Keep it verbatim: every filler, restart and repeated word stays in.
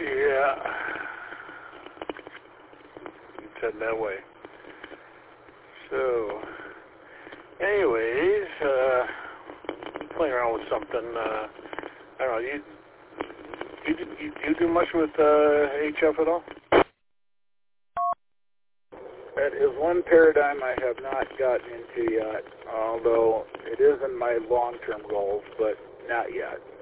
Yeah. It's heading that way. So, anyways, uh, playing around with something. Uh, I don't know. You you you, you do much with uh, H F at all? That is one paradigm I have not gotten into yet, although it is in my long-term goals, but not yet.